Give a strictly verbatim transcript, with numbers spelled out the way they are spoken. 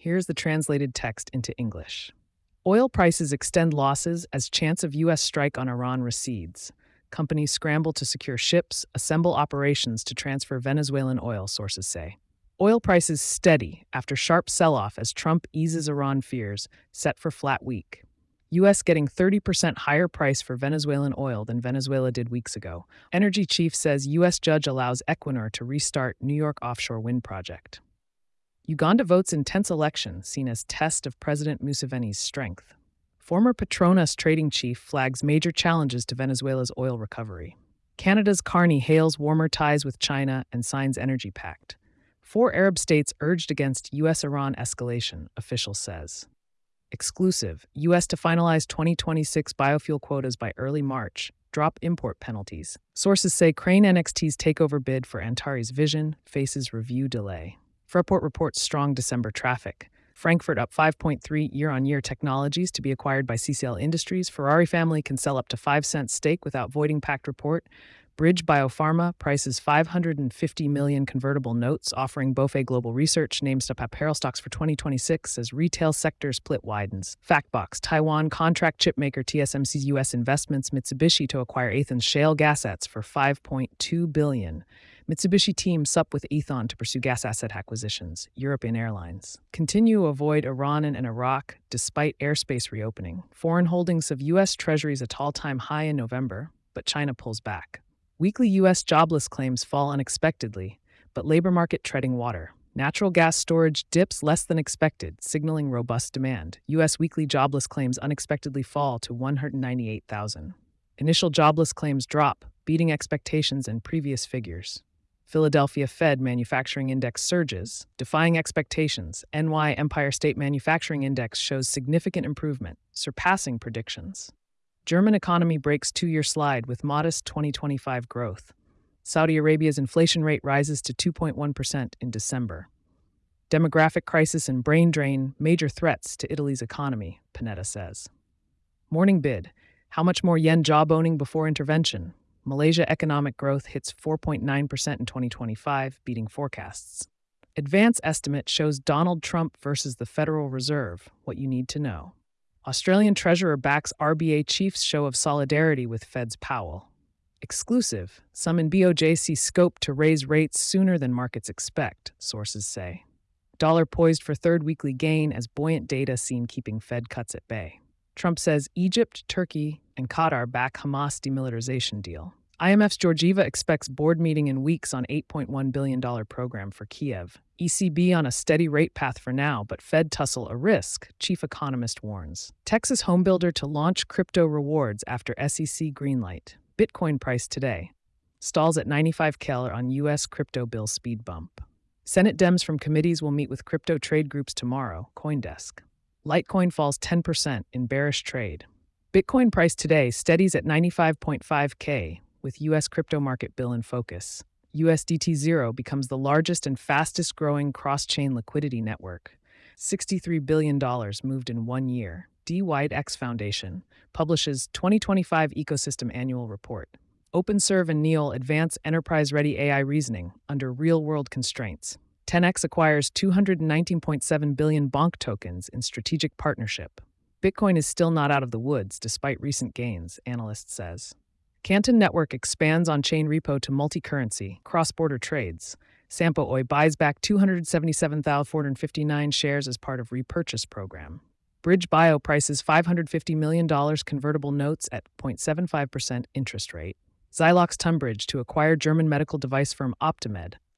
Here's the translated text into English. Oil prices extend losses as chance of U S strike on Iran recedes. Companies scramble to secure ships, assemble operations to transfer Venezuelan oil, sources say. Oil prices steady after sharp sell-off as Trump eases Iran fears, set for flat week. U S getting thirty percent higher price for Venezuelan oil than Venezuela did weeks ago. Energy chief says U S judge allows Equinor to restart New York offshore wind project. Uganda votes in tense election seen as test of President Museveni's strength. Former Petronas trading chief flags major challenges to Venezuela's oil recovery. Canada's Carney hails warmer ties with China and signs energy pact. Four Arab states urged against U S-Iran escalation, official says. Exclusive, U S to finalize twenty twenty-six biofuel quotas by early March, drop import penalties. Sources say Crane N X T's takeover bid for Antares Vision faces review delay. Fraport reports strong December traffic. Frankfurt up five point three year-on-year. Technologies to be acquired by C C L Industries. Ferrari family can sell up to five cents stake without voiding pact report. Bridge Biopharma prices five hundred fifty million convertible notes, offering Beaufay Global Research names top apparel stocks for twenty twenty-six as retail sector split widens. Factbox, Taiwan contract chipmaker T S M C's U S investments Mitsubishi to acquire Athens shale gas assets for five point two billion dollars. Mitsubishi teams up with Ethon to pursue gas asset acquisitions. European Airlines continue to avoid Iran and Iraq despite airspace reopening. Foreign holdings of U S Treasuries at all-time high in November, but China pulls back. Weekly U S jobless claims fall unexpectedly, but labor market treading water. Natural gas storage dips less than expected, signaling robust demand. U S weekly jobless claims unexpectedly fall to one hundred ninety-eight thousand. Initial jobless claims drop, beating expectations and previous figures. Philadelphia Fed Manufacturing Index surges, defying expectations. N Y Empire State Manufacturing Index shows significant improvement, surpassing predictions. German economy breaks two-year slide with modest twenty twenty-five growth. Saudi Arabia's inflation rate rises to two point one percent in December. Demographic crisis and brain drain, major threats to Italy's economy, Panetta says. Morning bid, how much more yen jawboning before intervention? Malaysia economic growth hits four point nine percent in twenty twenty-five, beating forecasts. Advance estimate shows Donald Trump versus the Federal Reserve, what you need to know. Australian Treasurer backs R B A chief's show of solidarity with Fed's Powell. Exclusive, some in B O J see scope to raise rates sooner than markets expect, sources say. Dollar poised for third weekly gain as buoyant data seen keeping Fed cuts at bay. Trump says Egypt, Turkey, and Qatar back Hamas demilitarization deal. I M F's Georgieva expects board meeting in weeks on eight point one billion dollars program for Kiev. E C B on a steady rate path for now, but Fed tussle a risk, chief economist warns. Texas homebuilder to launch crypto rewards after S E C greenlight. Bitcoin price today. Stalls at ninety-five K on U S crypto bill speed bump. Senate Dems from committees will meet with crypto trade groups tomorrow, CoinDesk. Litecoin falls ten percent in bearish trade. Bitcoin price today steadies at ninety-five point five K, with U S crypto market bill in focus. U S D T Zero becomes the largest and fastest-growing cross-chain liquidity network. sixty-three billion dollars moved in one year. D. White X Foundation publishes twenty twenty-five Ecosystem Annual Report. OpenServe and Neol advance enterprise-ready A I reasoning under real-world constraints. ten X acquires two hundred nineteen point seven billion Bonk tokens in strategic partnership. Bitcoin is still not out of the woods despite recent gains, analyst says. Canton Network expands on-chain repo to multi-currency, cross-border trades. Sampo Oy buys back two hundred seventy-seven thousand four hundred fifty-nine shares as part of repurchase program. Bridge Bio prices five hundred fifty million dollars convertible notes at zero point seven five percent interest rate. Zylox Tunbridge to acquire German medical device firm Optimed.